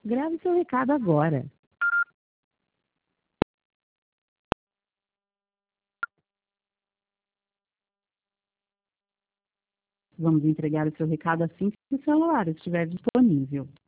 Grave seu recado agora. Vamos entregar o seu recado assim que o celular estiver disponível.